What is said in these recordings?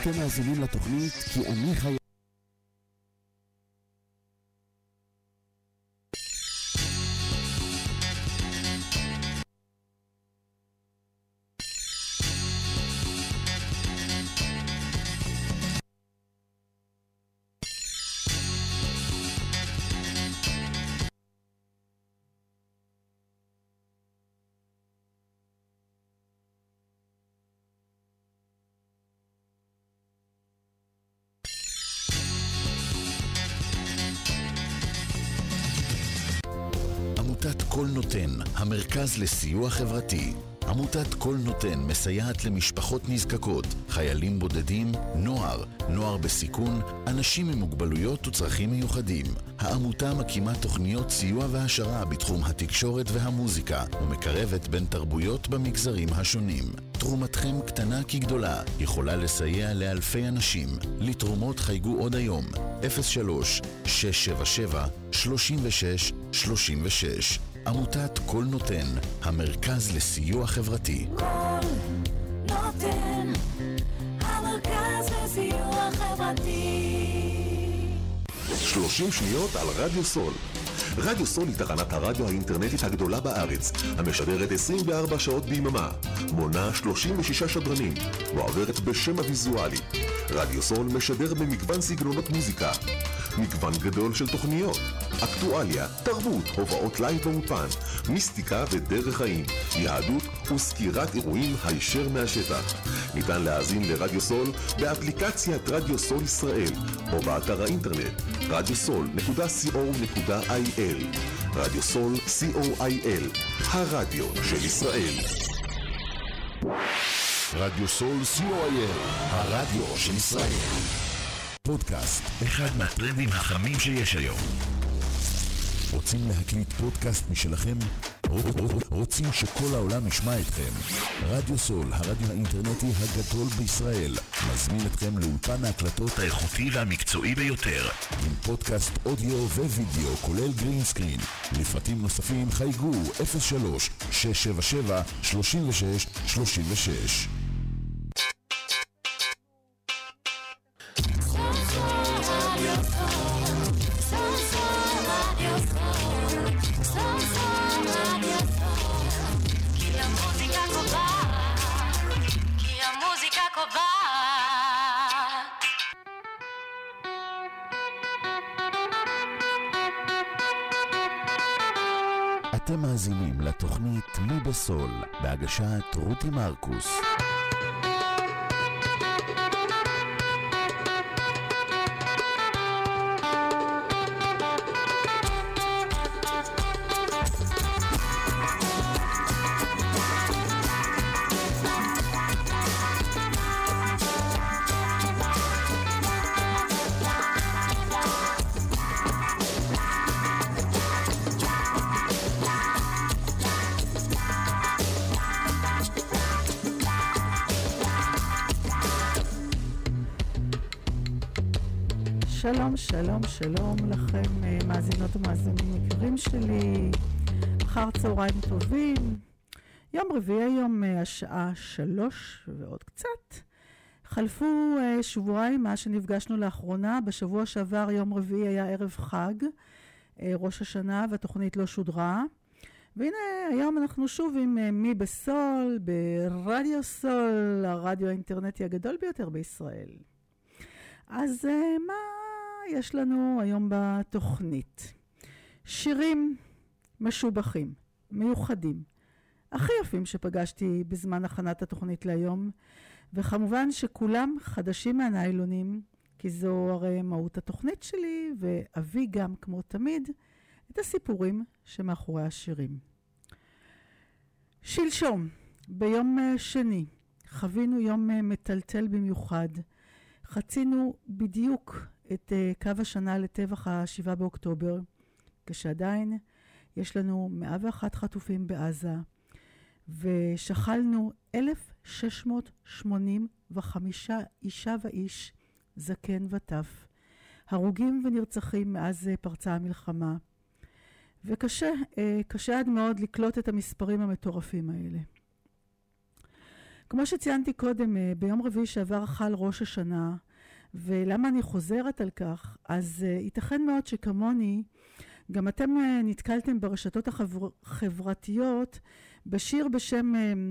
אתם מאזינים לתוכנית כי אני חייב. עמותת כל נותן, המרכז לסיוע חברתי. עמותת כל נותן מסייעת למשפחות נזקקות, חיילים בודדים, נוער בסיכון, אנשים עם מוגבלויות וצרכים מיוחדים. העמותה מקימה תוכניות סיוע והשרה בתחום התקשורת והמוזיקה ומקרבת בין תרבויות במגזרים השונים. תרומתכם קטנה כגדולה, יכולה לסייע לאלפי אנשים. לתרומות חייגו עוד היום 03-677-3636. עמותת כל נותן, המרכז לסיוע חברתי. כל נותן, המרכז לסיוע חברתי. 30 שניות על רדיו סול. רדיו סול היא תחנת הרדיו האינטרנטית הגדולה בארץ, המשדרת 24 שעות ביממה, מונה 36 שדרנים, מועברת בשם הוויזואלי. רדיו סול משדר במגוון סגנונות מוזיקה, מגוון גדול של תוכניות, אקטואליה, תרבות, הובאות לייב ואופן, מיסטיקה ודרך חיים, יהדות וסקירת אירועים הישר מהשטח. ניתן להאזין לרדיו סול באפליקציית רדיו סול ישראל או באתר האינטרנט radiosol.co.il. רדיו סול co.il, הרדיו של ישראל. רדיו סול co.il, הרדיו של ישראל. פודקאסט, אחד מהטרנדים החמים שיש היום. רוצים להקליט פודקאסט משלכם? רוצים שכל העולם ישמע אתכם? רדיו סול, הרדיו האינטרנטי הגדול בישראל, מזמין אתכם לאולפן ההקלטות האיכותי והמקצועי ביותר, עם פודקאסט אודיו ווידאו כולל גרין סקרין. לפרטים נוספים חייגו 03-677-3636. אתם מאזינים לתוכנית מי בסול, בהגשת רותי מרקוס. שלום לכם מאזינות ומאזינים יקרים שלי, אחר צהריים טובים. יום רביעי היום השעה 3 ועוד קצת. חלפו שבועיים מאז שנפגשנו לאחרונה. בשבוע שעבר יום רביעי היה ערב חג, ראש השנה, והתוכנית לא שודרה. והנה היום אנחנו שוב עם מי בסול, ברדיו סול, הרדיו האינטרנטי הגדול ביותר בישראל. אז מה יש לנו היום בתוכנית? שירים משובחים, מיוחדים, הכי יפים שפגשתי בזמן הכנת התוכנית להיום, וכמובן שכולם חדשים מהניילונים, כי זו הרי מהות התוכנית שלי, ואביא גם כמו תמיד את הסיפורים שמאחורי השירים. שלשום, ביום שני, חווינו יום מטלטל במיוחד. חצינו בדיוק את קו השנה לטבח ה-7 באוקטובר, כשעדיין יש לנו 101 חטופים בעזה, ושכלנו 1,685 אישה ואיש, זקן וטף, הרוגים ונרצחים מאז פרצה המלחמה. וקשה עד מאוד לקלוט את המספרים המטורפים האלה. כמו שציינתי קודם, ביום רביעי שעבר חל ראש השנה, ולמה אני חוזרת על כך? אז ייתכן מאוד שכמוני, גם אתם נתקלתם ברשתות החברתיות בשיר בשם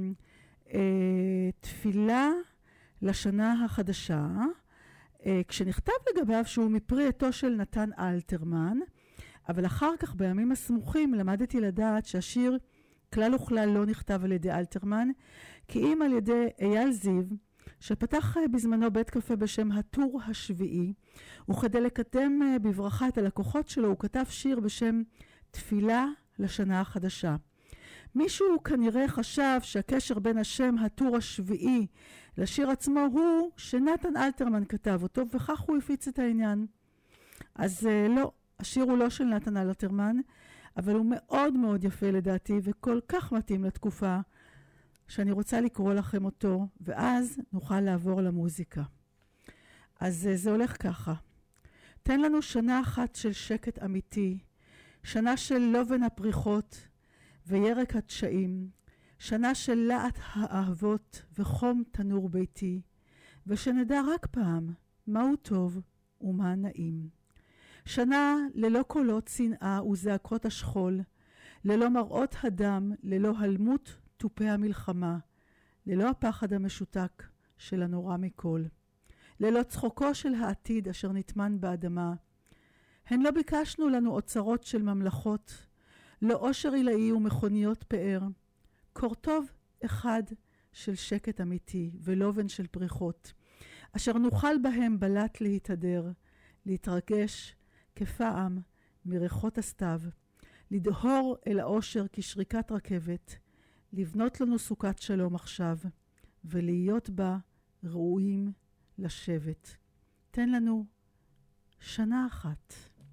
תפילה לשנה החדשה, כשנכתב לגביו שהוא מפרי עטו של נתן אלתרמן, אבל אחר כך בימים הסמוכים למדתי לדעת שהשיר כלל וכלל לא נכתב על ידי אלתרמן, כי אם על ידי אייל זיו, שפתח בזמנו בית קפה בשם הטור השביעי, וכדי לקדם בברכה את הלקוחות שלו, הוא כתב שיר בשם תפילה לשנה החדשה. מישהו כנראה חשב שהקשר בין השם הטור השביעי לשיר עצמו הוא שנתן אלתרמן כתב אותו, וכך הוא הפיץ את העניין. אז לא, השיר הוא לא של נתן אלתרמן, אבל הוא מאוד מאוד יפה לדעתי, וכל כך מתאים לתקופה, שאני רוצה לקרוא לכם אותו, ואז נוכל לעבור למוזיקה. אז זה הולך ככה. תן לנו שנה אחת של שקט אמיתי, שנה של לובן הפריחות וירק התשעים, שנה של לעט האהבות וחום תנור ביתי, ושנדע רק פעם מהו טוב ומה נעים. שנה ללא קולות שנאה וזעקות השכול, ללא מראות הדם, ללא הלמות טופי המלחמה, ללא הפחד המשותק של הנורא מכל, ללא צחוקו של העתיד אשר נטמן באדמה. הן לא ביקשנו לנו אוצרות של ממלכות, לא עושר עילאי ומכוניות פאר, קורטוב אחד של שקט אמיתי ולובן של פריחות, אשר נוכל בהם בלט להתהדר, להתרגש כפעם מריחות הסתיו, לדהור אל האושר כשריקת רכבת, לבנות לנו סוכת שלום עכשיו, ולהיות בה ראויים לשבת. תן לנו שנה אחת.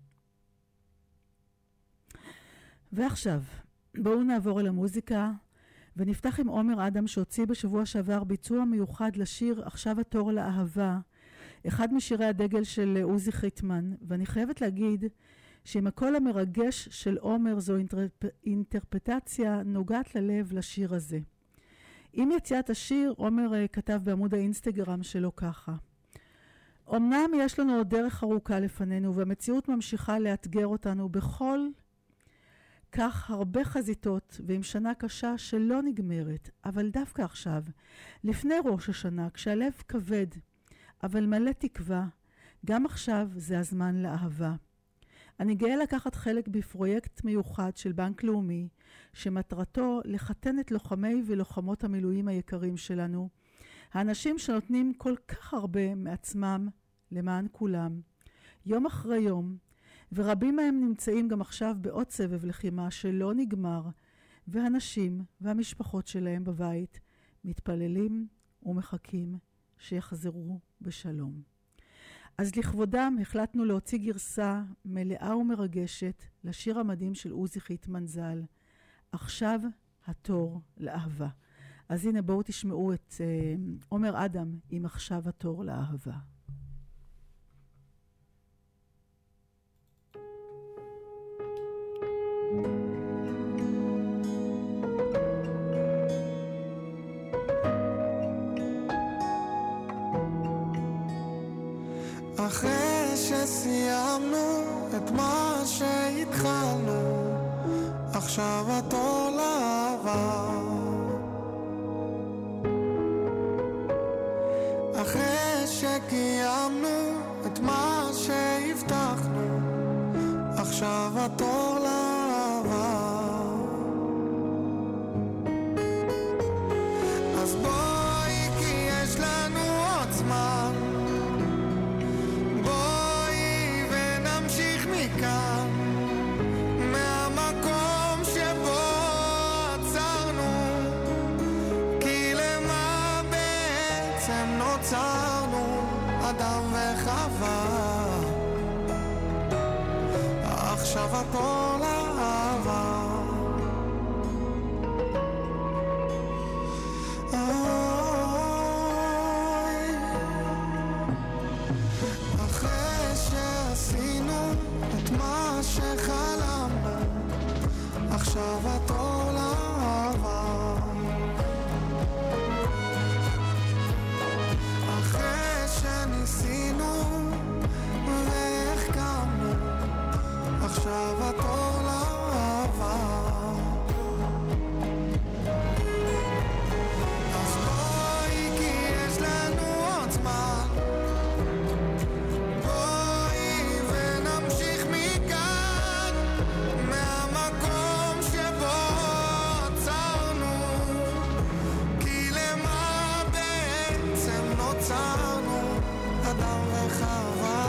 ועכשיו, בואו נעבור אל המוזיקה, ונפתח עם עומר אדם שהוציא בשבוע שעבר ביצוע מיוחד לשיר עכשיו התור לאהבה, אחד משירי הדגל של עוזי חיטמן, ואני חייבת להגיד שעם הקול המרגש של עומר זו אינטרפטציה נוגעת ללב לשיר הזה. עם יציאת השיר, עומר כתב בעמוד האינסטגרם שלו ככה: אמנם יש לנו עוד דרך ארוכה לפנינו, והמציאות ממשיכה לאתגר אותנו בכל כך הרבה חזיתות, ועם שנה קשה שלא נגמרת, אבל דווקא עכשיו, לפני ראש השנה, כשהלב כבד, אבל מלא תקווה, גם עכשיו זה הזמן לאהבה. אני גאה לקחת חלק בפרויקט מיוחד של בנק לאומי, שמטרתו לחתן את לוחמי ולוחמות המילואים היקרים שלנו, האנשים שנותנים כל כך הרבה מעצמם למען כולם, יום אחרי יום, ורבים מהם נמצאים גם עכשיו בעוד סבב לחימה שלא נגמר, והנשים והמשפחות שלהם בבית מתפללים ומחכים שיחזרו בשלום. אז לכבודם החלטנו להוציא גרסה מלאה ומרגשת לשיר המדהים של עוזי חיטמן ז"ל, עכשיו התור לאהבה. אז הנה בואו תשמעו את עומר אדם עם עכשיו התור לאהבה. אחרי שסיימנו את מה שהתחלנו, עכשיו התור לאהבה. אחרי שקיימנו את מה שהבטחנו, עכשיו התור לאהבה. אז בואי כי יש לנו עוד זמן, מהמקום שבו עצרנו, כי למה בעצם נוצרנו, אדם וחווה. עכשיו התור לאהבה. אחרי שעשינו את מה שחלמנו, עכשיו התור לאהבה. עכשיו התור לאהבה. אז בואי כי יש לנו עוד זמן, בואי ונמשיך מכאן, מהמקום שבו עצרנו, כי למה בעצם נוצרנו, אדם וחווה.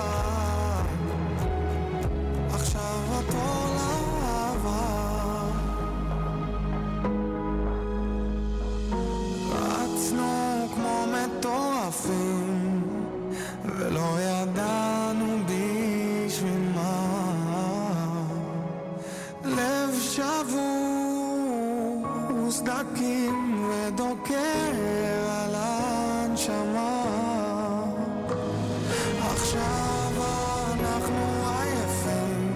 עכשיו התור לאהבה. רצנו כמו מטורפים ולא ידענו בשביל מה, לב שבור סדקים ודוקר על הנשמה. עכשיו אנחנו עייפים,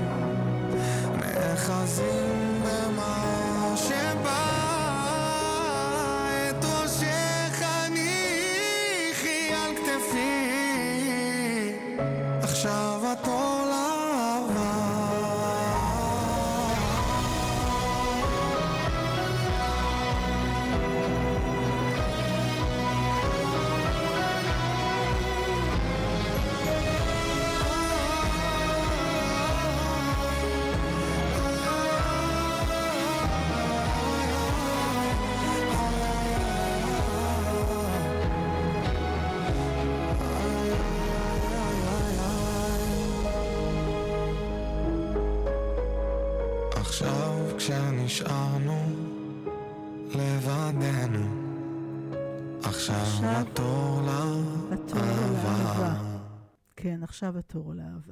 נאחזים במה שבא, את ראשך הניחי על כתפי, עכשיו התור לאהבה. עכשיו כשנשארנו לבדנו, עכשיו התור לאהבה. כן, עכשיו התור לאהבה.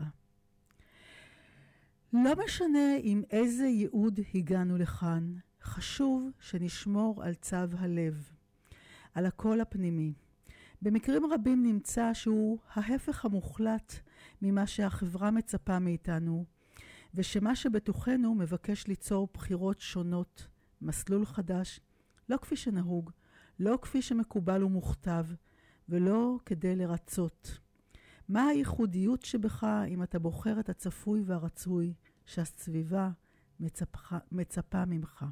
לא משנה עם איזה ייעוד הגענו לכאן, חשוב שנשמור על צו הלב, על הקול הפנימי. במקרים רבים נמצא שהוא ההפך המוחלט ממה שהחברה מצפה מאיתנו, ושמה שבתוכנו מבקש ליצור בחירות שונות, מסלול חדש, לא כפי שנהוג, לא כפי שמקובל ומוכתב, ולא כדי לרצות. מה הייחודיות שבך אם אתה בוחר את הצפוי והרצוי שהסביבה מצפה ממך?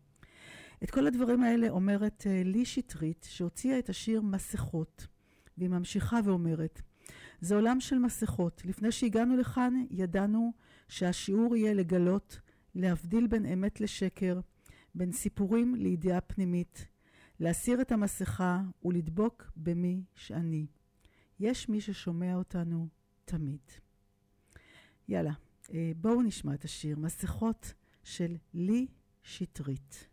את כל הדברים האלה אומרת לי שטרית, שהוציאה את השיר מסכות, והיא ממשיכה ואומרת, זה עולם של מסכות. לפני שהגענו לכאן ידענו שהשיעור יהיה לגלות, להבדיל בין אמת לשקר, בין סיפורים לידיעה פנימית, להסיר את המסכה ולדבוק במי שאני. יש מי ששומע אותנו תמיד. יאללה, בואו נשמע את השיר מסכות של לי שטרית.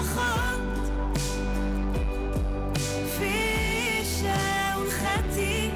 כפי שהונחתי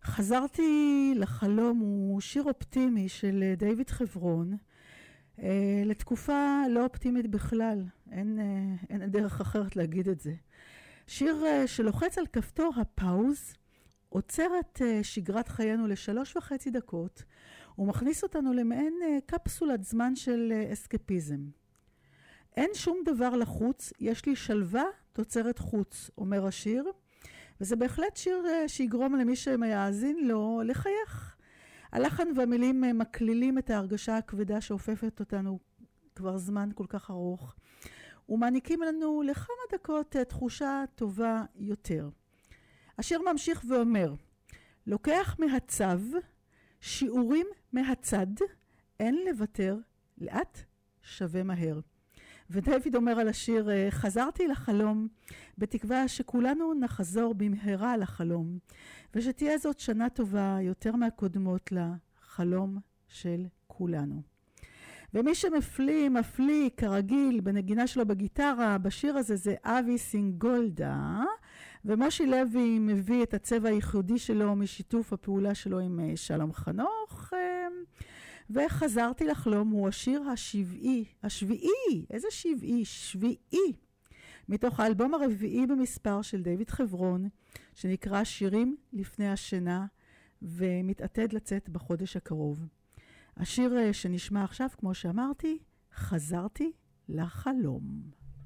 חזרתי לחלום הוא שיר אופטימי של דיוויד חברון, לתקופה לא אופטימית בכלל, אין דרך אחרת להגיד את זה. שיר שלוחץ על כפתור הפאוז, עוצר את שגרת חיינו ל3.5 דקות, ומכניס אותנו למעין קפסולת זמן של אסקפיזם. אין שום דבר לחוץ, יש לי שלווה תוצרת חוץ, אומר השיר, וזה בהחלט שיר שיגרום למי שמאזין לו לחייך. הלחן והמילים מקלילים את ההרגשה הכבדה שאופפת אותנו כבר זמן כל כך ארוך, ומעניקים לנו לכמה דקות תחושה טובה יותר. השיר ממשיך ואומר, לוקח מהצו, שיעורים מהצד, אין לוותר, לאט שווה מהר. ודייוויד אומר על השיר, חזרתי לחלום, בתקווה שכולנו נחזור במהרה לחלום, ושתהיה זאת שנה טובה יותר מהקודמות לחלום של כולנו. ומי מפליא כרגיל בנגינה שלו בגיטרה, בשיר הזה זה אבי סינגולדה, ומושי לוי מביא את הצבע הייחודי שלו משיתוף הפעולה שלו עם שלום חנוך, וחזרתי לחלום הוא השיר השביעי, איזה שביעי, מתוך האלבום הרביעי במספר של דיוויד חברון, שנקרא שירים לפני השינה, ומתעתד לצאת בחודש הקרוב. השיר שנשמע עכשיו, כמו שאמרתי, חזרתי לחלום.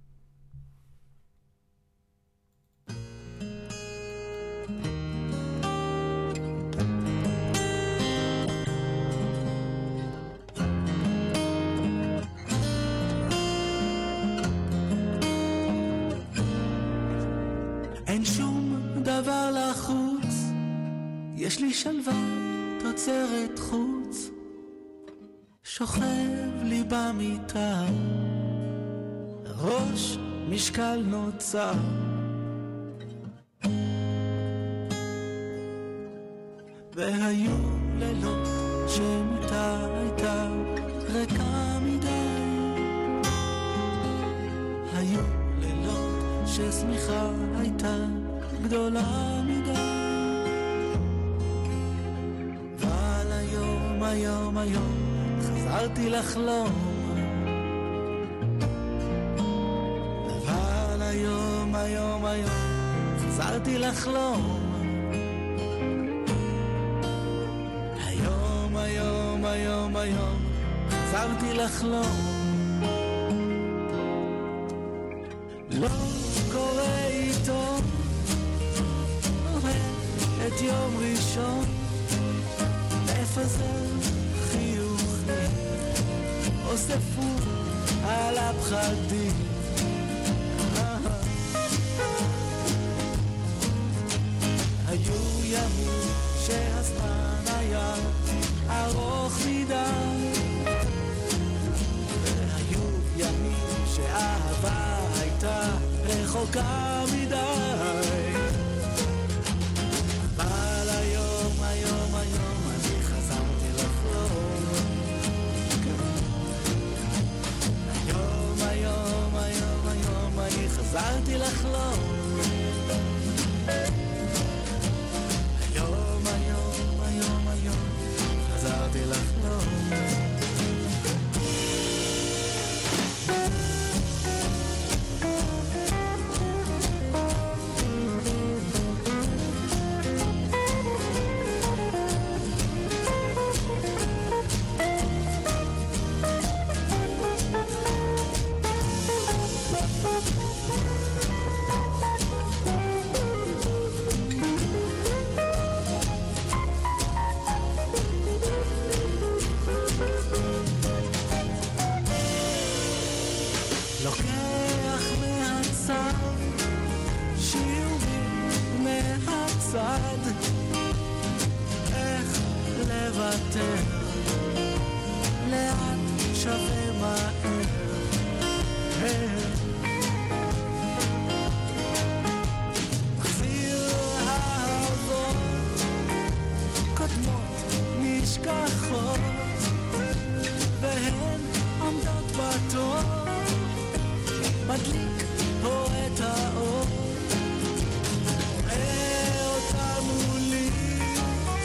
אין שום דבר לחוץ, יש לי שלווה תוצרת חוץ, שוכב לי במיטה, ראש משקל נוצר, והיו לילות שמיטה הייתה ריקה מדי, היו לילות ששמיכה הייתה גדולה מדי, אבל היום חזרתי לחלום, אבל היום חזרתי לחלום, היום חזרתי לחלום, לא קורא איתו את יום ראשון, מפזר חיוכים, אוספו על הפחדים, היו ימים שהזמן היה ארוך מדי, והיו ימים שהאהבה הייתה רחוקה מדי, אבל היום אני חזרתי לחלום, היום אני חזרתי לחלום, היום חזרתי לחלום. איך לוותר, לאט שווה מהר, מחזיר אהבות קודמות נשכחות, והן עומדות בתור, מדליק פה את האור, אותה מולי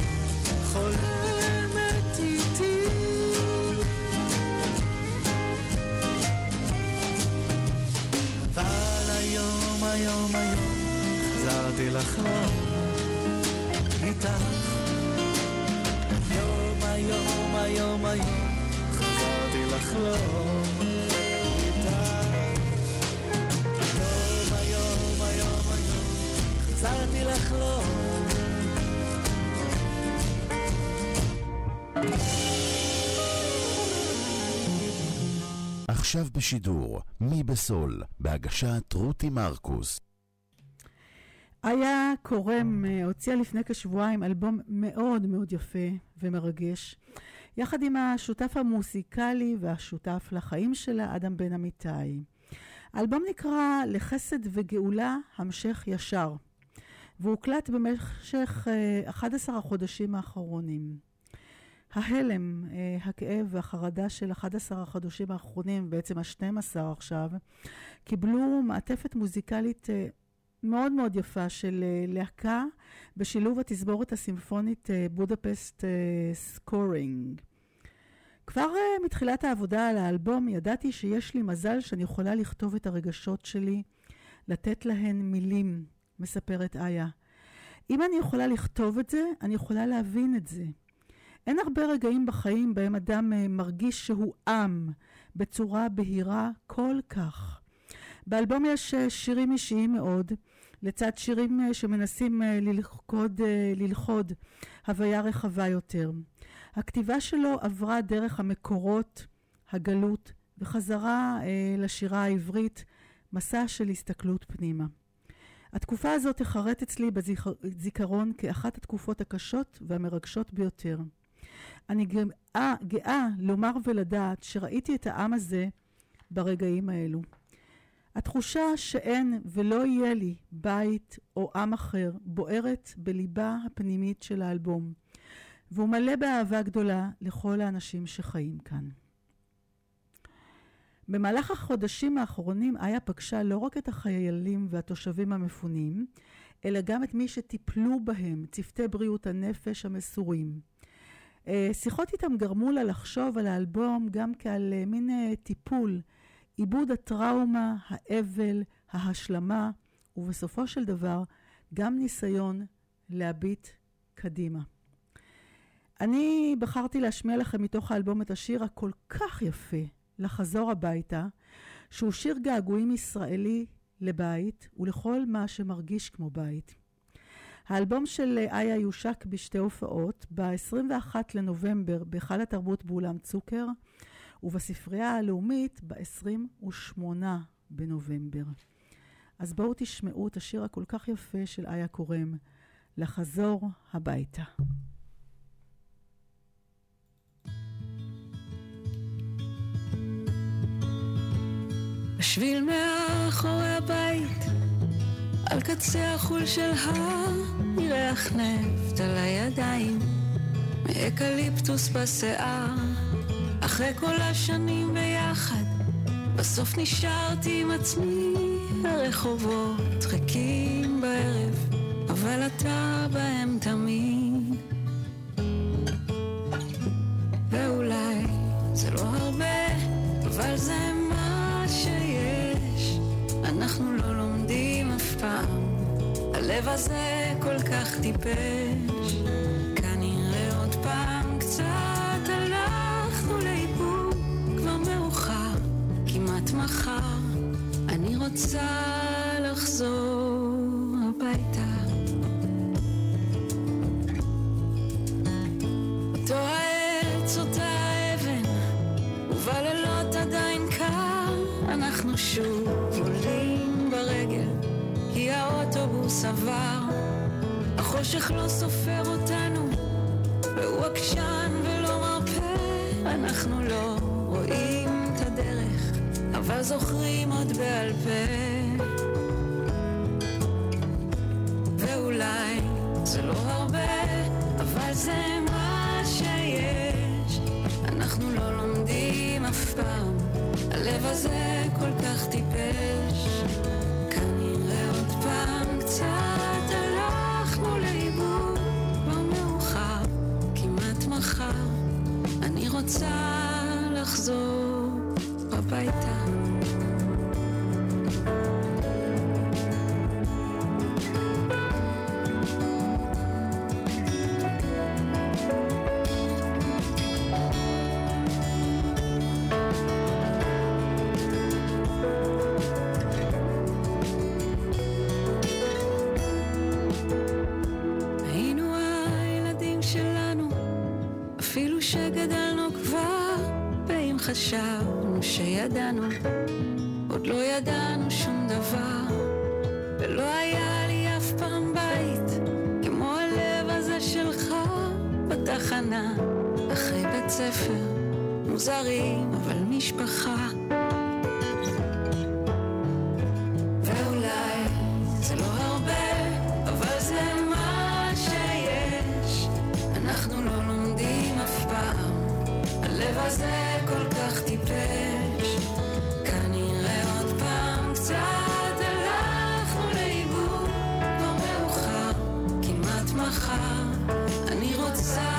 חזרתי לחלום איתך. היום, היום, היום, היום חזרתי לחלום איתך. היום, היום, היום, היום חזרתי לחלום. עכשיו בשידור, מי בסול, בהגשת רותי מרקוס. איה קורם הוציאה לפני כשבועיים אלבום מאוד מאוד יפה ומרגש, יחד עם השותף המוסיקלי והשותף לחיים שלה, אדם בן אמיתי. האלבום נקרא לחסד וגאולה המשך ישר, והוא הוקלט במשך 11 החודשים האחרונים. ההלם, הכאב והחרדה של 11 החודשים האחרונים, בעצם ה-12 עכשיו, קיבלו מעטפת מוזיקלית מאוד מאוד יפה של להקה בשילוב התזמורת הסימפונית בודפסט סקורינג. כבר מתחילת העבודה על האלבום ידעתי שיש לי מזל שאני יכולה לכתוב את הרגשות שלי, לתת להן מילים, מספרת איה. אם אני יכולה לכתוב את זה, אני יכולה להבין את זה. אין הרבה רגעים בחיים בהם אדם מרגיש שהוא עם בצורה בהירה כל כך. באלבום יש שירים אישיים מאוד, לצד שירים שמנסים ללכוד הוויה רחבה יותר. הכתיבה שלו עברה דרך המקורות, הגלות, וחזרה לשירה העברית, מסע של הסתכלות פנימה. התקופה הזאת תחרט אצלי בזיכרון כאחת התקופות הקשות והמרגשות ביותר. אני גאה לומר ולדעת שראיתי את העם הזה ברגעים האלו. התחושה שאין ולא יהיה לי בית או עם אחר בוערת בליבה הפנימית של האלבום, והוא מלא באהבה גדולה לכל האנשים שחיים כאן. במהלך החודשים האחרונים איה פגשה לא רק את החיילים והתושבים המפונים, אלא גם את מי שטיפלו בהם, צוותי בריאות הנפש המסורים. שיחות איתם גרמו לה לחשוב על האלבום גם כעל מין טיפול, עיבוד הטראומה, האבל, ההשלמה, ובסופו של דבר גם ניסיון להביט קדימה. אני בחרתי להשמיע לכם מתוך האלבום את השיר הכל כך יפה, לחזור הביתה, שהוא שיר געגועים ישראלי לבית ולכל מה שמרגיש כמו בית. האלבום של איה יושק בשתי הופעות, ב-21 לנובמבר בהיכל התרבות באולם צוקר, ובספרייה הלאומית ב-28 בנובמבר. אז בואו תשמעו את השיר הכל כך יפה של איה קורם, לחזור הביתה. בשביל מאחורי הבית, על קצה החול של ירח נפט על הידיים, מאקליפטוס בשיער. אחרי כל השנים ביחד, בסוף נשארתי עם עצמי. הרחובות ריקים בערב, אבל אתה בהם תמיד. ואולי זה לא הרבה, אבל זה מה שיש. אנחנו לא לומדים אף פעם, הלב הזה כל כך טיפש. כנראה עוד פעם קצת הלכנו לאיבוד, כבר מאוחר, כמעט מחר. אני רוצה לחזור הביתה. אותו העץ, אותה האבן, ובלילות עדיין קר. אנחנו שוב עולים ברגל, כי האוטובוס עבר. החושך לא סופר אותנו, והוא עקשן ולא מרפא. אנחנו לא רואים את הדרך, אבל זוכרים עוד בעל פה. ואולי זה לא הרבה, אבל זה מה שיש. אנחנו לא לומדים אף פעם, הלב הזה כל כך טיפש. כנראה עוד פעם קצת הלכנו לאיבוד, כבר מאוחר, כמעט מחר. אני רוצה לחזור הביתה. חשבנו שידענו, עוד לא ידענו שום דבר, ולא היה לי אף פעם בית כמו הלב הזה שלך בתחנה, אחרי בית ספר מוזרים אבל משפחה. ואולי זה לא הרבה, אבל זה מה שיש, אנחנו לא לומדים אף פעם, הלב הזה כל כך טיפש, כנראה עוד פעם קצת הלכנו לאיבוד, לא מאוחר, כמעט מחר, אני רוצה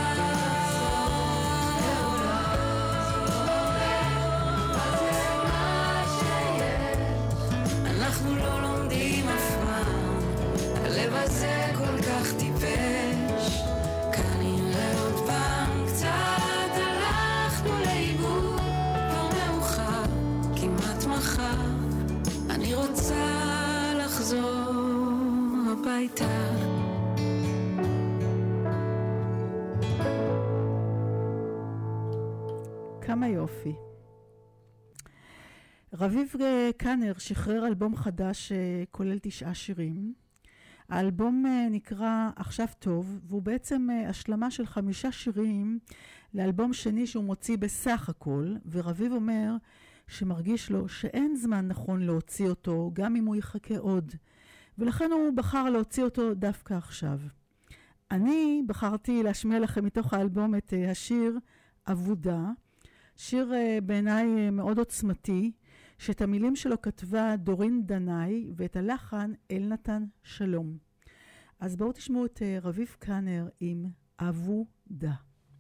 אנחנו לא לומדים אף פעם, הלב הזה כל כך טיפש, כנראה עוד פעם קצת הלכנו לאיבוד, לא מאוחר, כמעט מחר, אני רוצה לחזור הביתה. כמה יופי. רביב קאנר שחרר אלבום חדש כולל 9 שירים. האלבום נקרא עכשיו טוב, והוא בעצם השלמה של 5 שירים לאלבום שני שהוא מוציא בסך הכל, ורביב אומר שמרגיש לו שאין זמן נכון להוציא אותו, גם אם הוא יחכה עוד, ולכן הוא בחר להוציא אותו דווקא עכשיו. אני בחרתי להשמיע לכם מתוך האלבום את השיר עבודה, שיר בעיניי מאוד עוצמתי, שאת המילים שלו כתבה דורין דנאי, ואת הלחן אלנתן שלום. אז בואו תשמעו את רביב קאנר עם עבודה.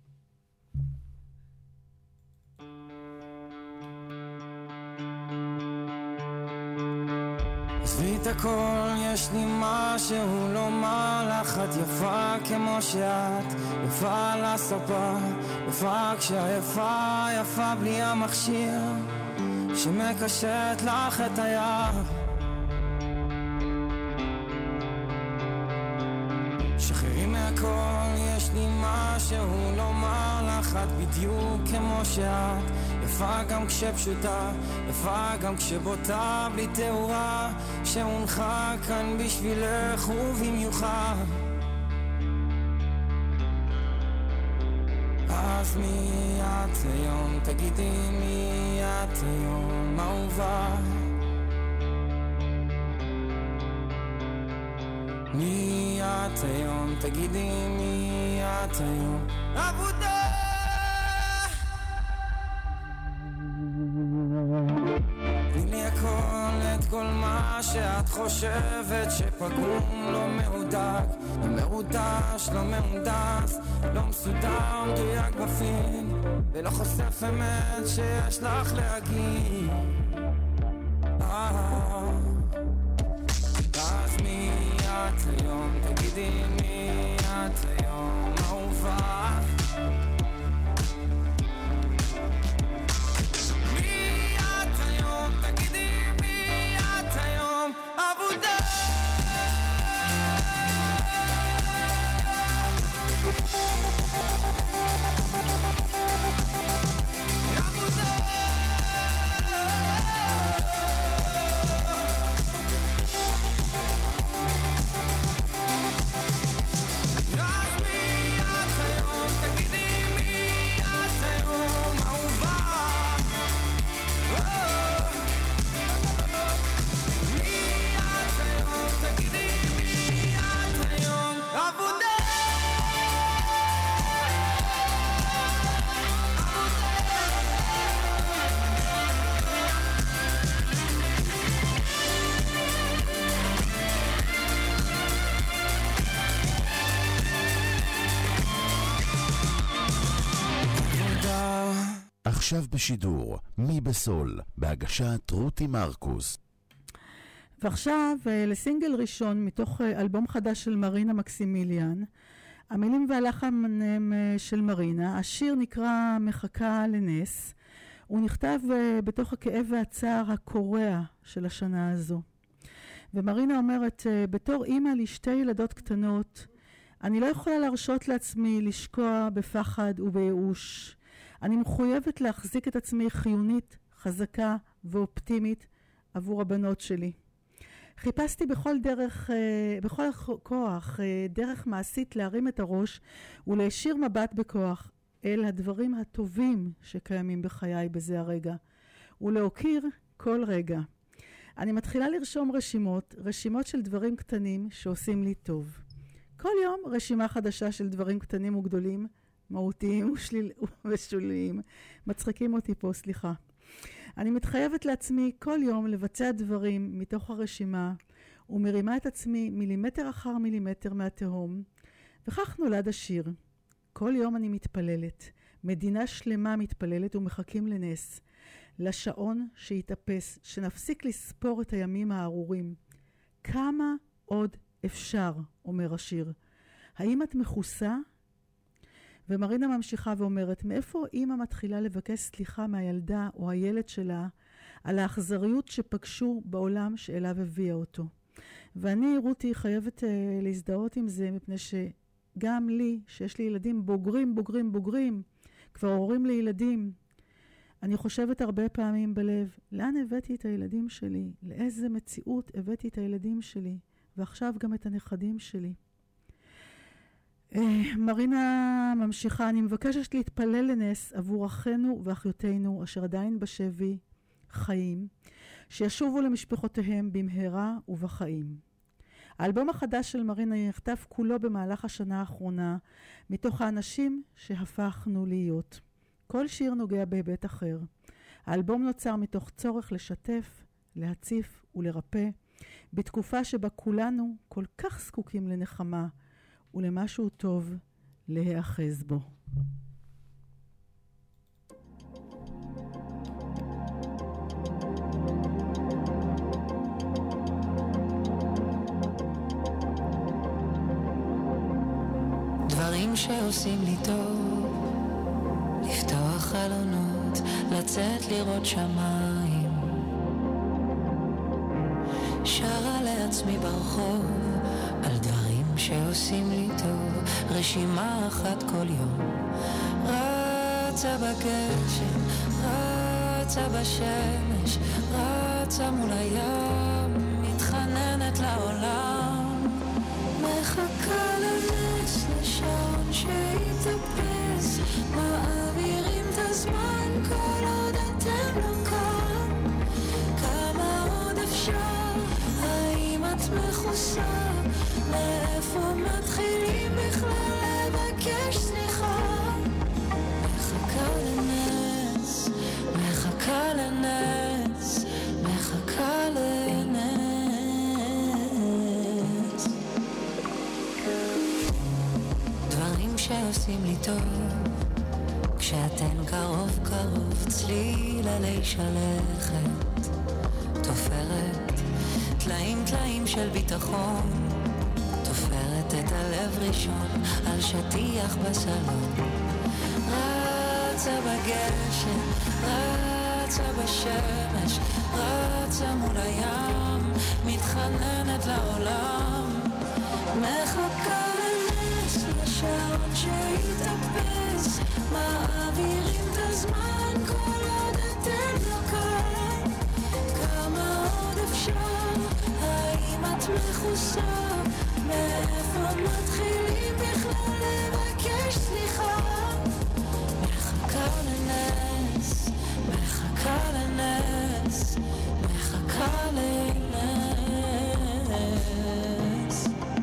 עזבי את הכל, יש לי משהו לומר לך, את יפה כמו שאת, יפה על הספה, יפה כשהיפה, יפה בלי המכשיר שמקשט לך את היד. שחררי מהכל, יש לי משהו לומר לך, את בדיוק כמו שאת, יפה גם כשפשוטה, יפה גם כשבוטה, בלי תאורה שהונחה כאן בשבילך ובמיוחד. אז מי את היום? תגידי מי את היום? אהובה, מי את היום? תגידי מי את היום? עבודה. תני לי הכל, את כל מה שאת חושבת שפגום, לא מהודק, לא מרודש, לא מהונדס, לא מסודר, מדויק בפין, ולא חושף אמת שיש לך להגיד. אז מי את היום? תגידי מי את היום? אהובה, מי את היום? תגידי מי את היום? עבודה. עכשיו בשידור, מי בסול, בהגשת רותי מרקוס. ועכשיו לסינגל ראשון מתוך אלבום חדש של מרינה מקסימיליאן. המילים והלחן הם של מרינה. השיר נקרא מחכה לנס. הוא נכתב בתוך הכאב והצער הקורע של השנה הזו. ומרינה אומרת, בתור אימא לשתי ילדות קטנות, אני לא יכולה להרשות לעצמי לשקוע בפחד ובייאוש. אני מחויבת להחזיק את עצמי חיונית, חזקה ואופטימית עבור הבנות שלי. חיפשתי בכל כוח, דרך מעשית להרים את הראש ולהישיר מבט בכוח אל הדברים הטובים שקיימים בחיי בזה הרגע, ולהוקיר כל רגע. אני מתחילה לרשום רשימות של דברים קטנים שעושים לי טוב. כל יום רשימה חדשה של דברים קטנים וגדולים, מהותיים ושוליים. מצחיקים אותי פה, סליחה. אני מתחייבת לעצמי כל יום לבצע דברים מתוך הרשימה, ומרימה את עצמי מילימטר אחר מילימטר מהתהום, וכך נולד השיר. כל יום אני מתפללת, מדינה שלמה מתפללת ומחכים לנס, לשעון שיתאפס, שנפסיק לספור את הימים הארורים. כמה עוד אפשר, אומר השיר. האם את מחוסה? ומרינה ממשיכה ואומרת, מאיפה אמא מתחילה לבקש סליחה מהילדה או הילד שלה על האכזריות שפגשו בעולם שאליו הביאה אותו. ואני, רותי, חייבת להזדהות עם זה, מפני שגם לי, שיש לי ילדים בוגרים, כבר הורים לילדים, אני חושבת הרבה פעמים בלב, לאן הבאתי את הילדים שלי? לאיזה מציאות הבאתי את הילדים שלי? ועכשיו גם את הנכדים שלי. מרינה ממשיכה, אני מבקשת להתפלל לנס עבור אחינו ואחיותינו אשר עדיין בשבי חיים, שישובו למשפחותיהם במהרה ובחיים. האלבום החדש של מרינה נכתב כולו במהלך השנה האחרונה, מתוך האנשים שהפכנו להיות. כל שיר נוגע בהיבט אחר. האלבום נוצר מתוך צורך לשתף, להציף ולרפא, בתקופה שבה כולנו כל כך זקוקים לנחמה, ולמשהו טוב להיאחז בו. דברים שעושים לי טוב, לפתוח חלונות, לצאת לראות שמיים, שרה לעצמי ברחוב על דברים שעושים לי טוב, רשימה אחת כל יום, רצה בגשם, רצה בשמש, רצה מול הים, מתחננת לעולם, מחכה לנס, לשעון שיתאפס, מעבירים את הזמן כל עוד אתם לא כאן, כמה עוד אפשר, האם את מחוסה, מאיפה מתחילים בכלל לבקש סליחה, מחכה לנס, מחכה לנס, מחכה לנס. דברים שעושים לי טוב, כשאתן קרוב קרוב, צליל עלי שלכת, תופרת טלאים טלאים של ביטחון, תופרת את הלב ראשון על שטיח בסלון, רצה בגשם, רצה בשמש, רצה מול הים, מתחננת לעולם, מחכה לנס, לשעון שיתאפס, מעבירים את הזמן כל עוד אתם לא כאן, כמה עוד אפשר, האם את מחוסה, מאיפה מתחילים בכלל לבקש סליחה, מחכה לנס, מחכה לנס, מחכה לנס.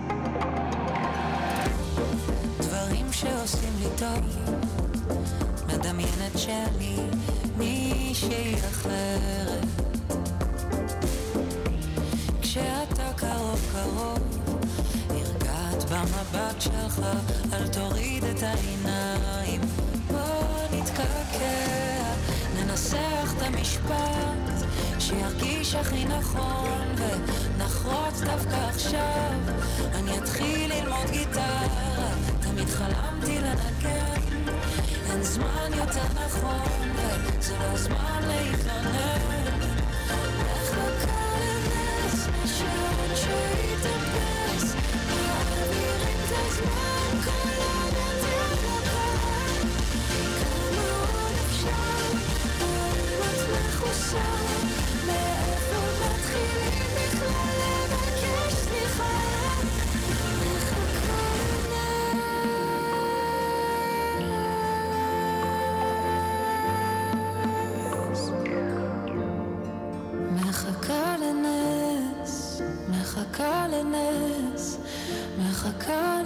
דברים שעושים לי טוב, מדמיינת שאני מישהי אחרת, כשאתה קרוב קרוב, הרגעת במבט שלך, אל תוריד את העיניים, בוא נתקעקע, ננסח את המשפט שירגיש הכי נכון, ונחרוץ דווקא עכשיו, אני אתחיל ללמוד גיטרה, תמיד חלמתי לנגן, אין זמן יותר נכון, וזה לא זמן להתלונן, מחכה לנס, שעון שיתאפס, מעבירים את הזמן כל עוד אתם לא כאן, כמה עוד מחכה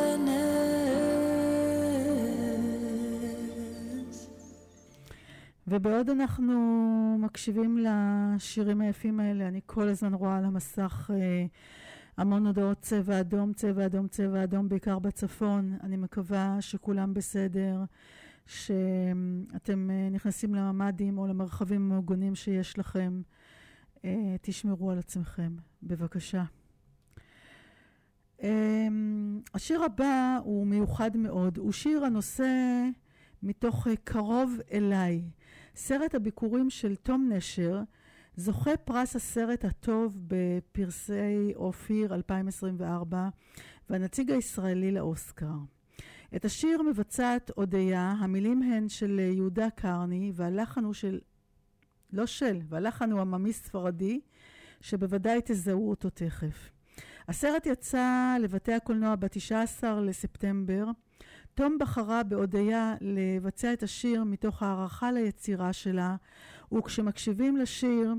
ובעוד אנחנו מקשיבים לשירים היפים האלה, אני כל הזמן רואה על המסך המון הודעות צבע אדום, צבע אדום, צבע אדום, בעיקר בצפון. אני מקווה שכולם בסדר, שאתם נכנסים לממדים או למרחבים המוגנים שיש לכם. תשמרו על עצמכם, בבקשה. השיר הבא הוא מיוחד מאוד. הוא שיר הנושא מתוך קרוב אליי. סרט הביקורים של תום נשר, זוכה פרס הסרט הטוב בפרסי אופיר 2024, והנציג הישראלי לאוסקר. את השיר מבצעת אודיה, המילים הן של יהודה קרני, והלחן הוא והלחן הוא עממי ספרדי, שבוודאי תזהו אותו תכף. הסרט יצא לבתי הקולנוע ב-19 לספטמבר. תום בחרה באודיה לבצע את השיר מתוך הערכה ליצירה שלה, וכשמקשיבים לשיר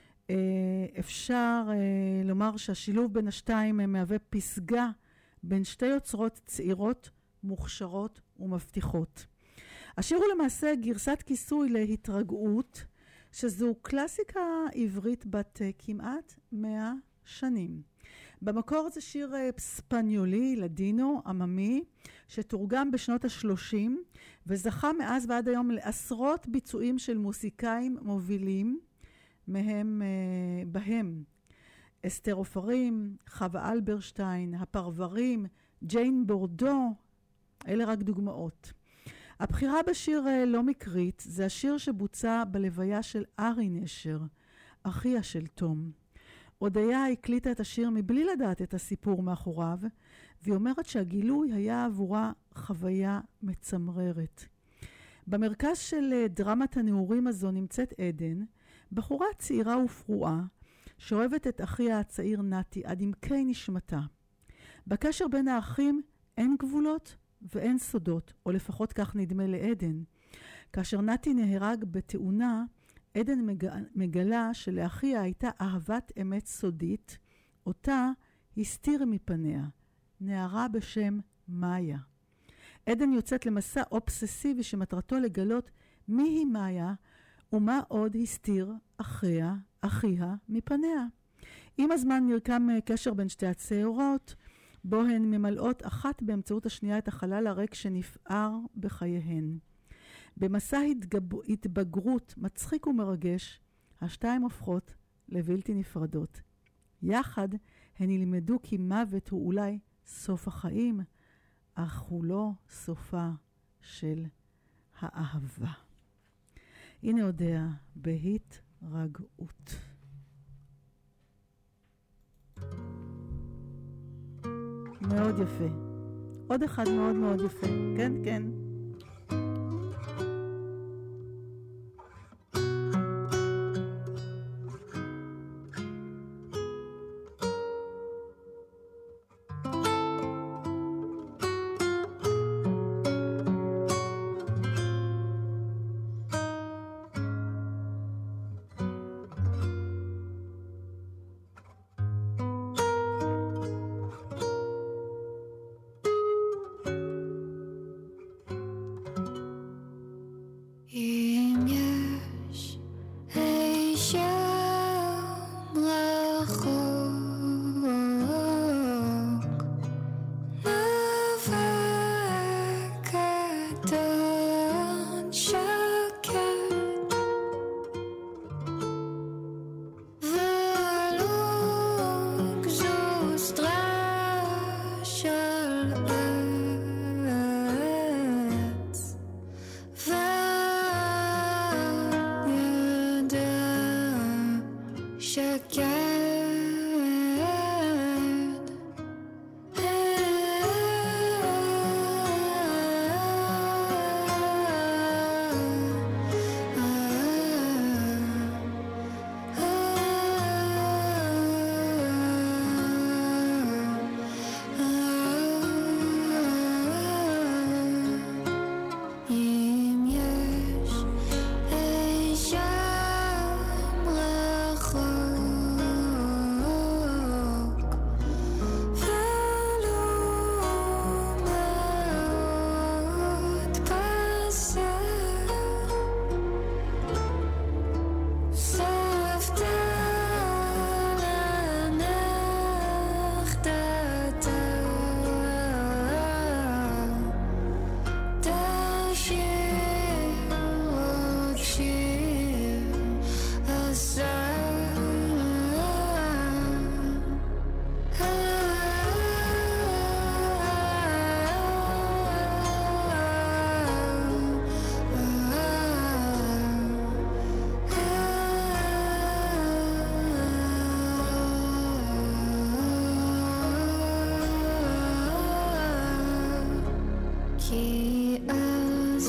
אפשר לומר שהשילוב בין השתיים מהווה פסגה בין שתי יוצרות צעירות, מוכשרות ומבטיחות. השיר הוא למעשה גרסת כיסוי להתרגעות, שזו קלאסיקה עברית בת כמעט 100 שנים. במקור זה שיר ספניולי, לדינו, עממי, שתורגם בשנות ה-30, וזכה מאז ועד היום לעשרות ביצועים של מוסיקאים מובילים, בהם אסתר אופרים, חווה אלברשטיין, הפרברים, ג'יין בורדו, אלה רק דוגמאות. הבחירה בשיר לא מקרית, זה השיר שבוצע בלוויה של ארי נשר, אחיה של תום. אודיה הקליטה את השיר מבלי לדעת את הסיפור מאחוריו, והיא אומרת שהגילוי היה עבורה חוויה מצמררת. במרכז של דרמת הנעורים הזו נמצאת עדן, בחורה צעירה ופרועה, שאוהבת את אחיה הצעיר נתי עד עמקי נשמתה. בקשר בין האחים אין גבולות ואין סודות, או לפחות כך נדמה לעדן. כאשר נתי נהרג בתאונה, עדן מגלה שלאחיה הייתה אהבת אמת סודית, אותה הסתיר מפניה, נערה בשם מאיה. עדן יוצאת למסע אובססיבי שמטרתו לגלות מי היא מאיה, ומה עוד הסתיר אחיה מפניה. עם הזמן נרקם קשר בין שתי הצעירות, בו הן ממלאות אחת באמצעות השנייה את החלל הריק שנפער בחייהן. במסע התבגרות מצחיק ומרגש, השתיים הופכות לבלתי נפרדות. יחד הן ילמדו כי מוות הוא אולי סוף החיים, אך הוא לא סופה של האהבה. הנה יודע, בהתרגעות. מאוד יפה. עוד אחד מאוד מאוד יפה. כן, כן. כי אז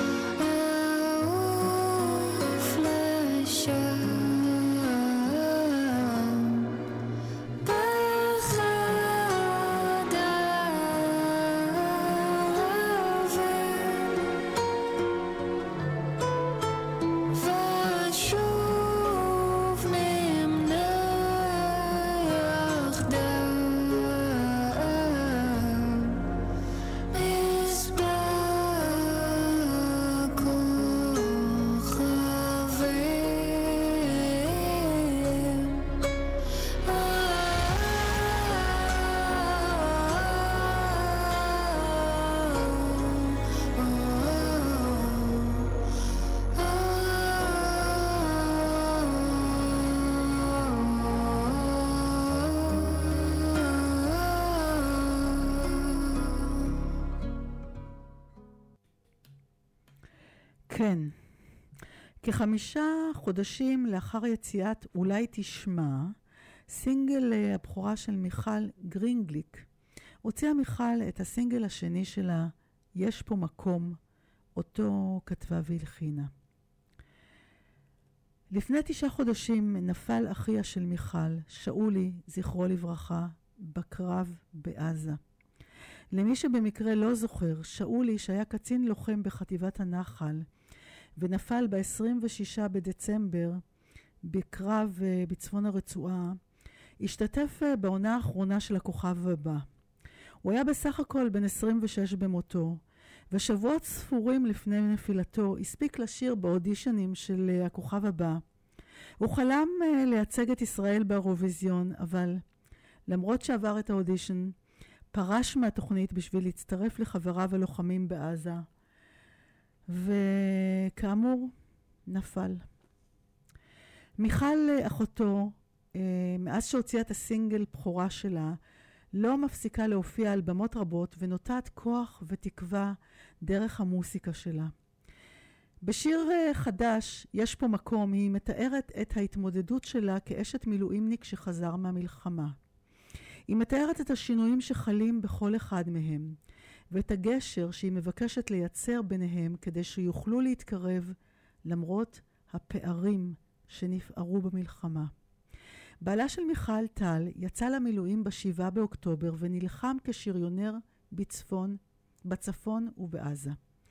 אעוף לשם בחדר ושוב נמנה יחדיו כן. כ5 חודשים לאחר יציאת אולי תשמע, סינגל הבכורה של מיכל גרינגליק, הוציאה מיכל את הסינגל השני שלה, יש פה מקום, אותו כתבה והלחינה. לפני 9 חודשים נפל אחיה של מיכל, שאולי, זכרו לברכה, בקרב בעזה. למי שבמקרה לא זוכר, שאולי, שהיה קצין לוחם בחטיבת הנחל, ונפל ב-26 בדצמבר בקרב בצפון הרצועה, השתתף בעונה האחרונה של הכוכב הבא. הוא היה בסך הכל בן 26 במותו, ושבועות ספורים לפני נפילתו הספיק לשיר באודישנים של הכוכב הבא. הוא חלם לייצג את ישראל באירוויזיון, אבל למרות שעבר את האודישן, פרש מהתוכנית בשביל להצטרף לחבריו הלוחמים בעזה, וכאמור, נפל. מיכל, אחותו, מאז שהוציאה את הסינגל בכורה שלה, לא מפסיקה להופיע על במות רבות ונוטעת כוח ותקווה דרך המוסיקה שלה. בשיר חדש, יש פה מקום, היא מתארת את ההתמודדות שלה כאשת מילואימניק שחזר מהמלחמה. היא מתארת את השינויים שחלים בכל אחד מהם, ואת הגשר שהיא מבקשת לייצר ביניהם כדי שיוכלו להתקרב למרות הפערים שנפערו במלחמה. בעלה של מיכל טל יצא למילואים ב7 באוקטובר ונלחם כשריונר בצפון ובעזה.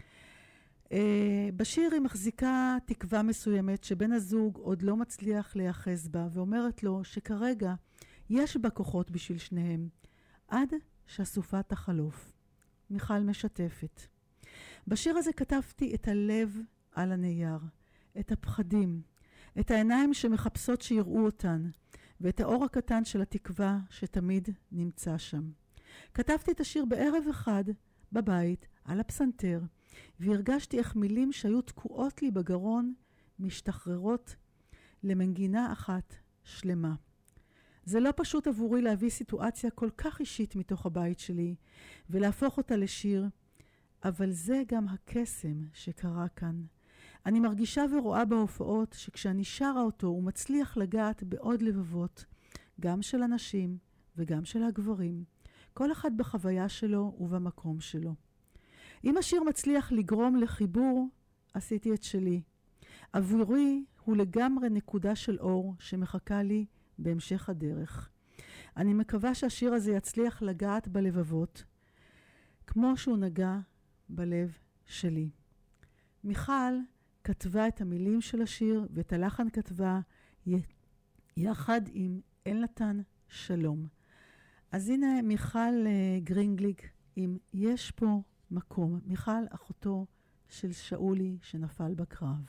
בשיר היא מחזיקה תקווה מסוימת שבן הזוג עוד לא מצליח להיאחז בה, ואומרת לו שכרגע יש בה כוחות בשביל שניהם, עד שהסופה תחלוף. מיכל משתפת. בשיר הזה כתבתי את הלב על הנייר, את הפחדים, את העיניים שמחפשות שיראו אותן, ואת האור הקטן של התקווה שתמיד נמצא שם. כתבתי את השיר בערב אחד בבית על הפסנתר, והרגשתי איך מילים שהיו תקועות לי בגרון משתחררות למנגינה אחת שלמה. זה לא פשוט עבורי להביא סיטואציה כל כך אישית מתוך הבית שלי ולהפוך אותה לשיר, אבל זה גם הקסם שקרה כאן. אני מרגישה ורואה בהופעות שכשאני שרה אותו הוא מצליח לגעת בעוד לבבות, גם של אנשים וגם של הגברים, כל אחד בחוויה שלו ובמקום שלו. אם השיר מצליח לגרום לחיבור, עשיתי את שלי. עבורי הוא לגמרי נקודה של אור שמחכה לי בהמשך הדרך. אני מקווה שהשיר הזה יצליח לגעת בלבבות, כמו שהוא נגע בלב שלי. מיכל כתבה את המילים של השיר, ואת הלחן כתבה יחד עם אלנתן שלום. אז הנה מיכל גרינגליק עם יש פה מקום. מיכל, אחותו של שאולי שנפל בקרב.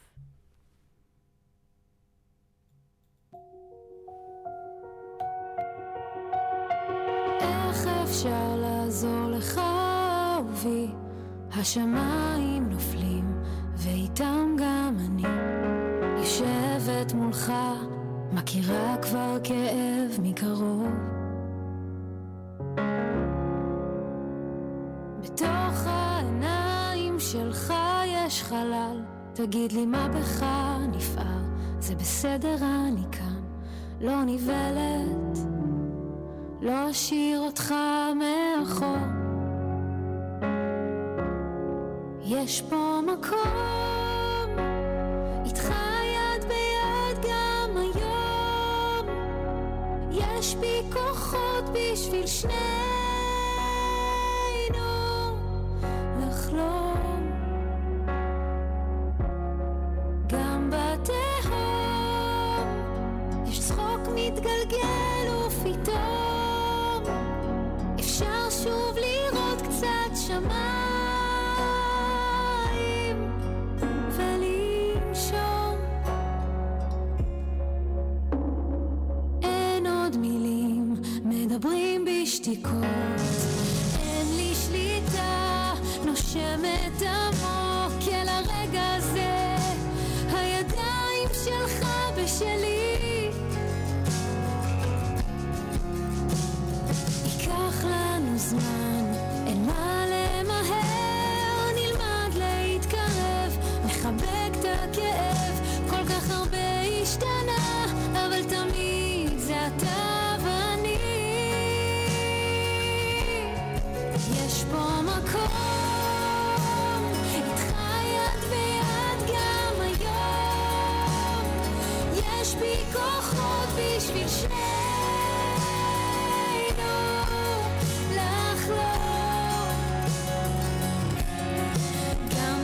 איך אפשר לעזור לך אהובי? השמיים נופלים ואיתם גם אני יושבת מולך, מכירה כבר כאב מקרוב. בתוך העיניים שלך יש חלל, תגיד לי מה בך נפער, זה בסדר אני כאן, לא נבלת, לא אשאיר אותך מאחור. יש פה מקום, איתך יד ביד גם היום, יש בי כוחות בשביל שנינו לחלום, גם בתהום יש צחוק מתגלגל ופתאום אפשר שוב לראות קצת שמיים ולנשום. אין עוד מילים, מדברים בשתיקות, אין לי שליטה, נושמת עמוק אל הרגע הזה, הידיים שלך בשלי, ייקח לנו זמן, אין מה למהר, נלמד להתקרב, מחבק את הכאב, כל כך הרבה השתנה, אבל תמיד זה אתה ואני. יש פה מקום, איתך יד ביד גם היום, יש בי כוחות בשביל שנינו לחלום, גם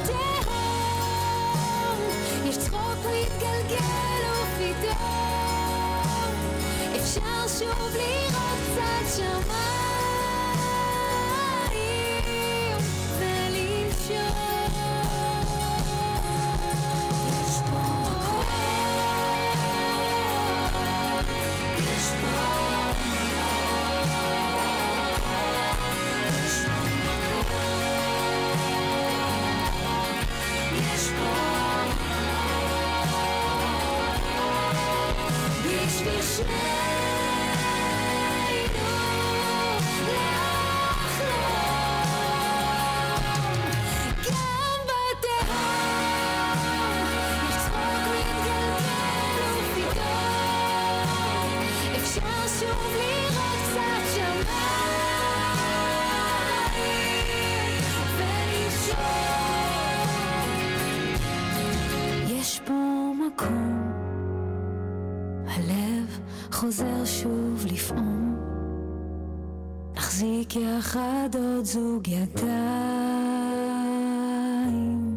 בתהום יש צחוק מתגלגל ופתאום אפשר שוב לראות קצת שמיים ולנשום. יש פה יש פה יש פה בשביל שנינו לחלום, גם בתהום יש צחוק מתגלגל ופתאום אפשר שוב לראות קצת שמיים ולנשום. יש פה מקום, הלב חוזר שוב לפעום, נחזיק יחד עוד זוג ידיים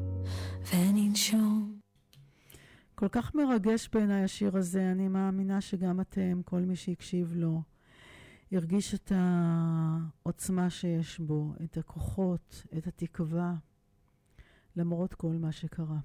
וננשום. כל כך מרגש בעיניי השיר הזה, אני מאמינה שגם אתם, כל מי שיקשיב לו, ירגיש את העוצמה שיש בו, את הכוחות, את התקווה, למרות כל מה שקרה.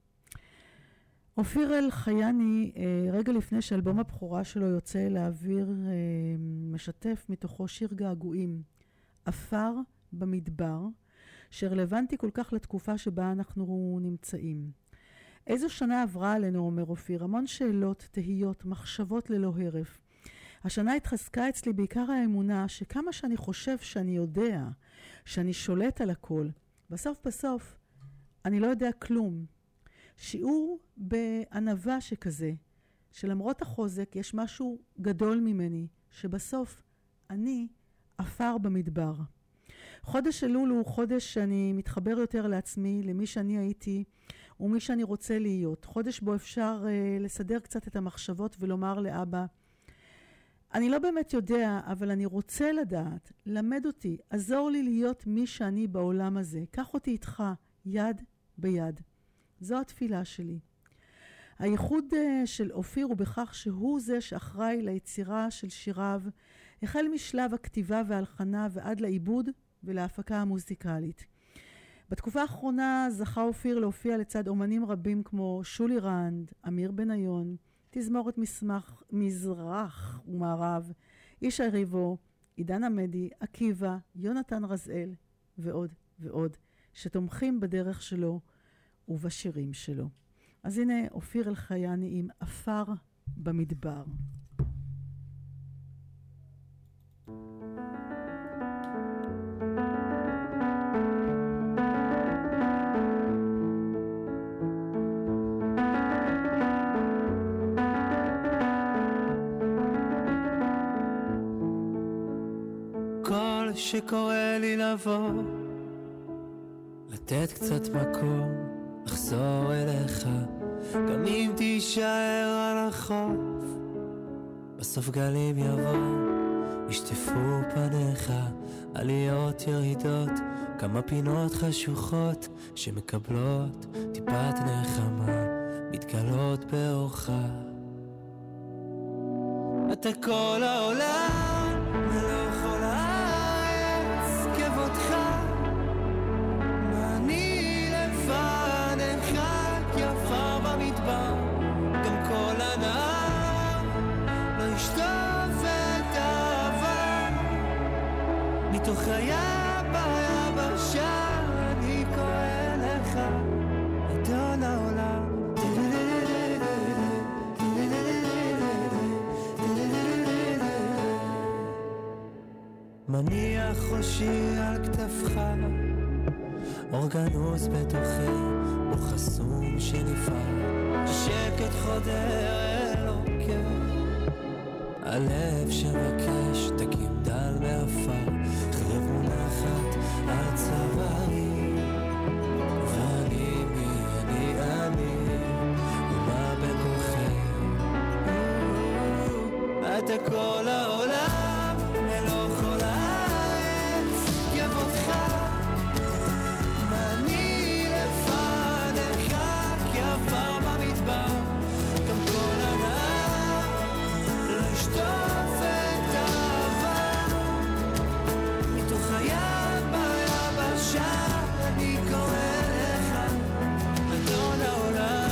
אופיר אלחייני, רגע לפני שאלבום הבכורה שלו יוצא לאוויר, משתף מתוכו שיר געגועים, אפר במדבר, שרלוונטי כל כך לתקופה שבה אנחנו נמצאים. איזו שנה עברה עלינו, אומר אופיר, המון שאלות, תהיות, מחשבות ללא הרף. השנה התחזקה אצלי בעיקר האמונה שכמה שאני חושב שאני יודע, שאני שולט על הכל, בסוף אני לא יודע כלום. שיעור בענווה שכזה, שלמרות החוזק יש משהו גדול ממני, שבסוף אני אפר במדבר. חודש אלול הוא חודש שאני מתחבר יותר לעצמי, למי שאני הייתי ומי שאני רוצה להיות. חודש בו אפשר לסדר קצת את המחשבות ולומר לאבא, אני לא באמת יודע, אבל אני רוצה לדעת, למד אותי, עזור לי להיות מי שאני בעולם הזה, קח אותי איתך, יד ביד. זו התפילה שלי. הייחוד של אופיר הוא בכך שהוא זה שאחראי ליצירה של שיריו, החל משלב הכתיבה וההלחנה ועד לעיבוד ולהפקה המוזיקלית. בתקופה האחרונה זכה אופיר להופיע לצד אומנים רבים כמו שולי רנד, אמיר בניון, תזמורת מזרח ומערב, איש הריבו, עידן עמדי, עקיבא, יונתן רזאל ועוד ועוד, שתומכים בדרך שלו ובשירים שלו. אז הנה אופיר אלחייני עם אפר במדבר. כל שקורא לי לבוא לתת קצת מקום, לחזור אליך, גם אם תישאר על החוף. בסוף גלים יבוא, ישטפו פניך, עליות ירידות, כמה פינות חשוכות שמקבלות טיפת נחמה, מתגלות באורך. אתה כל העולם ולא כל הארץ כבודך, ואני לפניך כעפר במדבר, גם כל הנהר לא ישטוף את העבר, מתוך הים ביבשה אני קורא לך אדון העולם. מניח ראשי על כתפך, אורגנוס בתוכי, הוא חסום שנפער, שקט חודר אלוקי, הלב שמבקש תקים דל מאפר, חרב מונחת על צווארי, ואני מי אני ומה בכוחי, אתה כל העולם ולא כל הארץ כבודך, ואני לפניך כעפר במדבר, גם כל הנהר לא ישטוף את העבר, מתוך הים ביבשה אני קורא לך אדון העולם.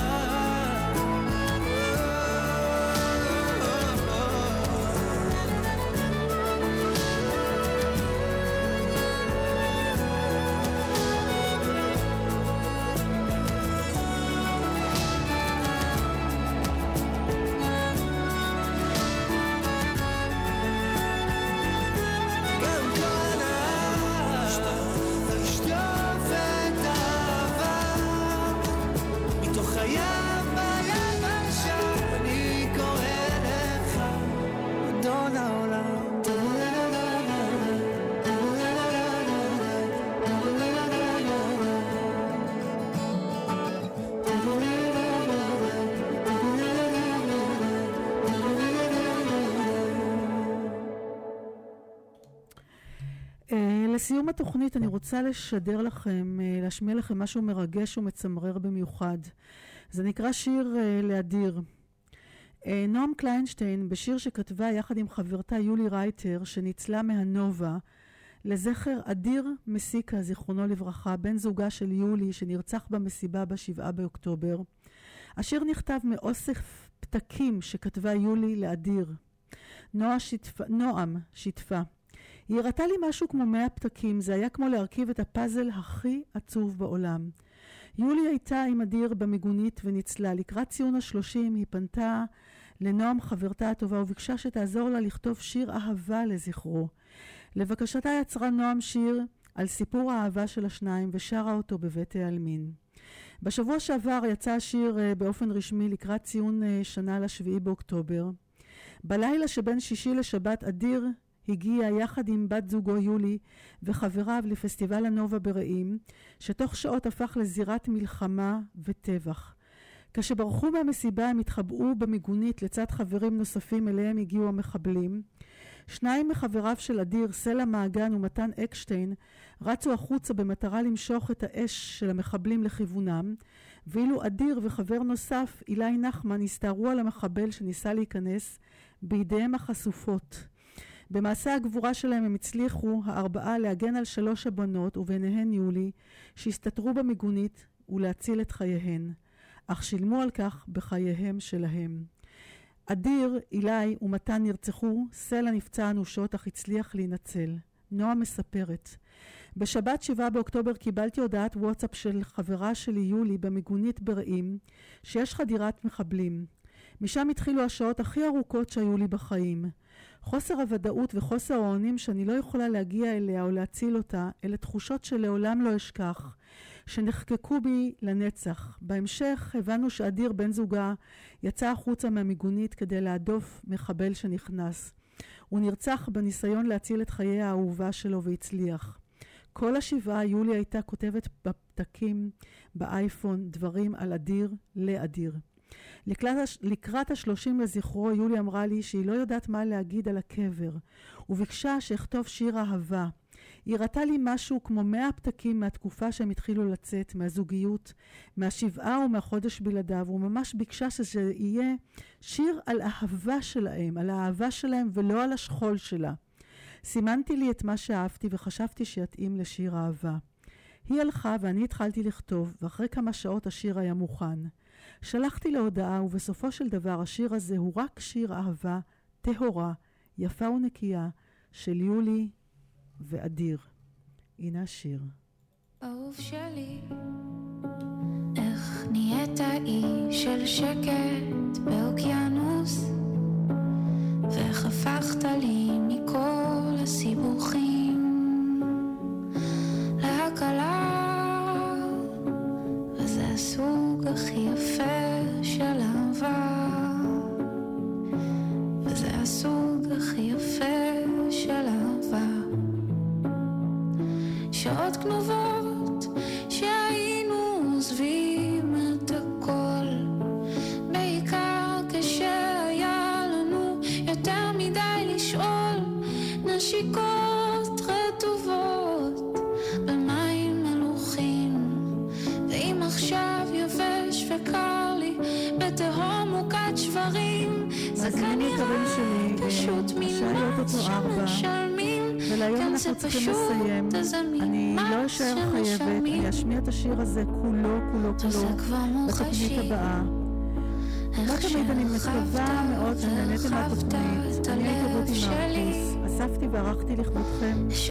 לסיום התוכנית אני רוצה לשדר לכם, להשמיע לכם משהו מרגש ומצמרר במיוחד. זה נקרא שיר לאדיר. נועם קליינשטיין, בשיר שכתבה יחד עם חברתה יולי רייטר, שניצלה מהנובה, לזכר אדיר מסיקה, זיכרונו לברכה, בן זוגה של יולי, שנרצח במסיבה ב7 באוקטובר. השיר נכתב מאוסף פתקים שכתבה יולי לאדיר. נועם שיתפה. היא הראתה לי משהו כמו 100 פתקים, זה היה כמו להרכיב את הפאזל הכי עצוב בעולם. יולי הייתה עם אדיר במיגונית וניצלה. לקראת ציון ה-30 היא פנתה לנועם חברתה הטובה וביקשה שתעזור לה לכתוב שיר אהבה לזכרו. לבקשתה יצרה נועם שיר על סיפור האהבה של השניים ושרה אותו בבית העלמין. בשבוע שעבר יצא השיר באופן רשמי לקראת ציון שנה ל7 באוקטובר. בלילה שבין שישי לשבת אדיר הגיע יחד עם בת זוגו יולי וחבריו לפסטיבל הנובה ברעים, שתוך שעות הפך לזירת מלחמה וטבח. כשברחו מהמסיבה הם התחבאו במיגונית לצד חברים נוספים אליהם הגיעו המחבלים. 2 מחבריו של אדיר, סלע מעגן ומתן אקשטיין, רצו החוצה במטרה למשוך את האש של המחבלים לכיוונם, ואילו אדיר וחבר נוסף, אילי נחמן, הסתערו על המחבל שניסה להיכנס בידיהם החשופות. במעשה הגבורה שלהם הם הצליחו הארבעה להגן על 3 הבנות וביניהן יולי שהסתתרו במיגונית ולהציל את חייהן, אך שילמו על כך בחייהם שלהם. אדיר, אילי ומתן נרצחו, סלע נפצע אנושות אך הצליח להינצל. נועה מספרת, בשבת 7 באוקטובר קיבלתי הודעת וואטסאפ של חברה שלי יולי במיגונית ברעים שיש חדירת מחבלים. משם התחילו השעות הכי ארוכות שהיו לי בחיים. חוסר הוודאות וחוסר האונים שאני לא יכולה להגיע אליה או להציל אותה, אלה תחושות שלעולם לא אשכח, שנחקקו בי לנצח. בהמשך הבנו שאדיר בן זוגה יצא החוצה מהמיגונית כדי להדוף מחבל שנכנס. הוא נרצח בניסיון להציל את חיי האהובה שלו והצליח. כל השבעה יולי הייתה כותבת בפתקים באייפון דברים על אדיר לאדיר. לקראת ה-30 לזכרו יולי אמרה לי שהיא לא יודעת מה להגיד על הקבר, וביקשה שאכתוב שיר אהבה. היא ראתה לי משהו כמו 100 פתקים מהתקופה שהם התחילו לצאת, מהזוגיות, מהשבעה ומהחודש בלעדיו, וממש ביקשה שזה יהיה שיר על אהבה שלהם, על האהבה שלהם ולא על השכול שלה. סימנתי לי את מה שאהבתי וחשבתי שיתאים לשיר אהבה. היא הלכה ואני התחלתי לכתוב, ואחרי כמה שעות השיר היה מוכן. שלחתי להודעה, ובסופו של דבר השיר הזה הוא רק שיר אהבה טהורה, יפה ונקייה, של יולי ואדיר. הנה השיר. אהוב שלי, איך נהיית אי של שקט באוקיינוס, ואיך הפכת לי מכל הסיבוכים להקלה, וזה הסוג הכי יפה של אהבה, וזה הסוג הכי יפה של אהבה. שעות כנובות שהיינו עוזבים את הכל, בעיקר כשהיה לנו יותר מדי לשאול, נשיקות רטובות במים מלוחים, ואם עכשיו יבש וקר לי בתהום מוקד שברים, זה כנראה פשוט ממה שמשלמים. ולהיום אנחנו צריכים לסיים. אני לא אשאר חייבת, אני אשמיע את השיר הזה כולו בתוכנית הבאה. לא תמיד אני מקווה מאוד שנהניתם מהתוכנית. אני הייתי רותי מרקוס, אספתי וערכתי לכבודכם